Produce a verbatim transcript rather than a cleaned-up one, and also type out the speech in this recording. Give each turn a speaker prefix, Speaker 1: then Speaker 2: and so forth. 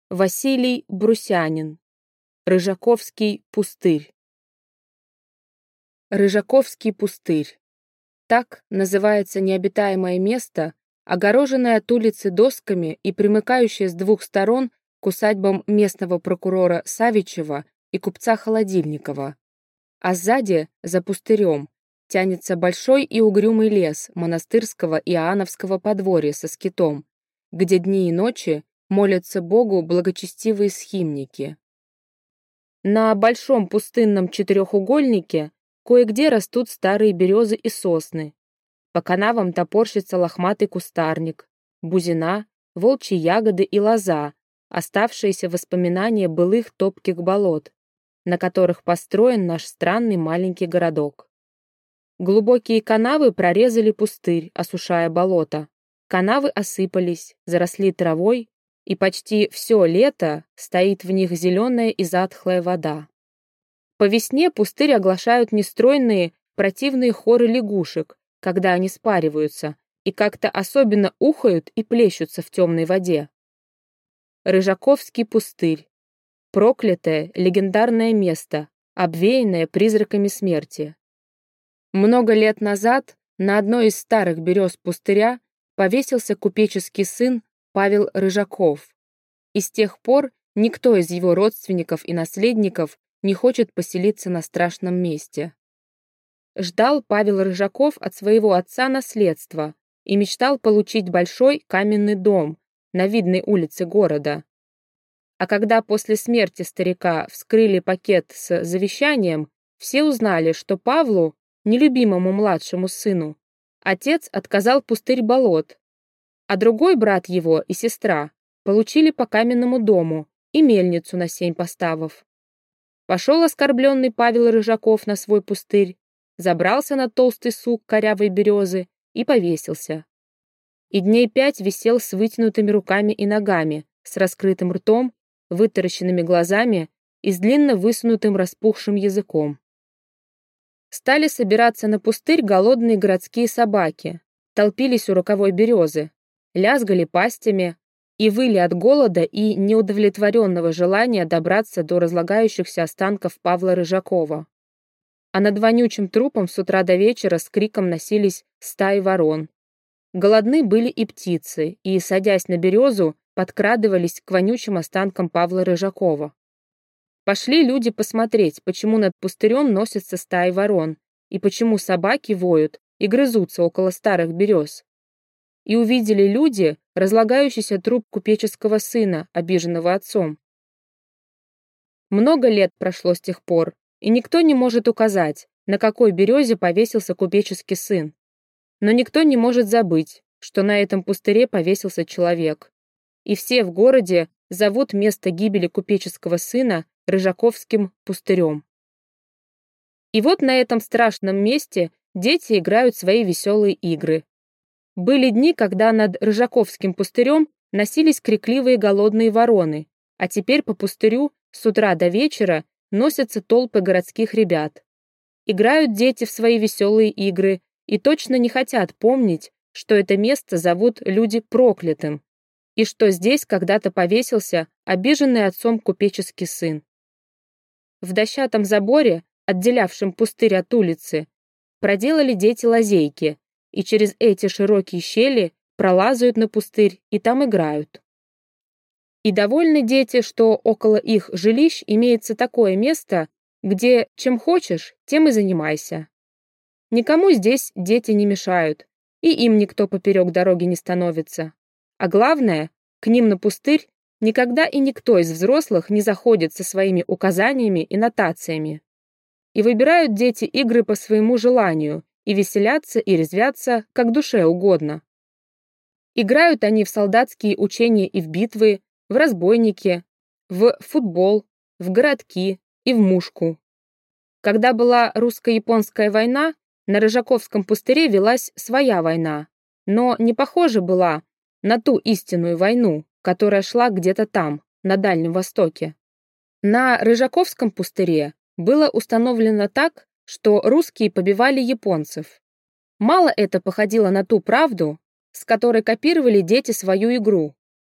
Speaker 1: Василий Брусянин. Рыжаковский пустырь. Рыжаковский пустырь. Так называется необитаемое место, огороженное от улицы досками и примыкающее с двух сторон к усадьбам местного прокурора Савичева и купца Холодильникова. А сзади, за пустырем, тянется большой и угрюмый лес монастырского Иоанновского подворья со скитом, где дни и ночи молятся Богу благочестивые схимники. На большом пустынном четырехугольнике кое-где растут старые березы и сосны. По канавам топорщится лохматый кустарник, бузина, волчьи ягоды и лоза, оставшиеся воспоминания былых топких болот, на которых построен наш странный маленький городок. Глубокие канавы прорезали пустырь, осушая болото. Канавы осыпались, заросли травой, и почти все лето стоит в них зеленая и затхлая вода. По весне пустырь оглашают нестройные, противные хоры лягушек, когда они спариваются, и как-то особенно ухают и плещутся в темной воде. Рыжаковский пустырь. Проклятое, легендарное место, обвеянное призраками смерти. Много лет назад на одной из старых берез пустыря повесился купеческий сын Павел Рыжаков. И с тех пор никто из его родственников и наследников не хочет поселиться на страшном месте. Ждал Павел Рыжаков от своего отца наследства и мечтал получить большой каменный дом на видной улице города. А когда после смерти старика вскрыли пакет с завещанием, все узнали, что Павлу, нелюбимому младшему сыну, отец отказал пустырь болот, а другой брат его и сестра получили по каменному дому и мельницу на семь поставов. Пошел оскорбленный Павел Рыжаков на свой пустырь, забрался на толстый сук корявой березы и повесился. И дней пять висел с вытянутыми руками и ногами, с раскрытым ртом, вытаращенными глазами и с длинно высунутым распухшим языком. Стали собираться на пустырь голодные городские собаки, толпились у роковой березы, лязгали пастями и выли от голода и неудовлетворенного желания добраться до разлагающихся останков Павла Рыжакова. А над вонючим трупом с утра до вечера с криком носились стаи ворон. Голодны были и птицы, и, садясь на березу, подкрадывались к вонючим останкам Павла Рыжакова. Пошли люди посмотреть, почему над пустырем носятся стаи ворон, и почему собаки воют и грызутся около старых берез. И увидели люди разлагающийся труп купеческого сына, обиженного отцом. Много лет прошло с тех пор, и никто не может указать, на какой березе повесился купеческий сын. Но никто не может забыть, что на этом пустыре повесился человек. И все в городе зовут место гибели купеческого сына Рыжаковским пустырем. И вот на этом страшном месте дети играют свои веселые игры. Были дни, когда над Рыжаковским пустырем носились крикливые голодные вороны, а теперь по пустырю с утра до вечера носятся толпы городских ребят. Играют дети в свои веселые игры и точно не хотят помнить, что это место зовут люди проклятым, и что здесь когда-то повесился обиженный отцом купеческий сын. В дощатом заборе, отделявшем пустырь от улицы, проделали дети лазейки, и через эти широкие щели пролазают на пустырь и там играют. И довольны дети, что около их жилищ имеется такое место, где чем хочешь, тем и занимайся. Никому здесь дети не мешают, и им никто поперек дороги не становится. А главное, к ним на пустырь никогда и никто из взрослых не заходит со своими указаниями и нотациями. И выбирают дети игры по своему желанию, и веселятся и резвятся, как душе угодно. Играют они в солдатские учения и в битвы, в разбойники, в футбол, в городки и в мушку. Когда была русско-японская война, на Рыжаковском пустыре велась своя война, но не похожа была на ту истинную войну, которая шла где-то там, на Дальнем Востоке. На Рыжаковском пустыре было установлено так, что русские побивали японцев. Мало это походило на ту правду, с которой копировали дети свою игру,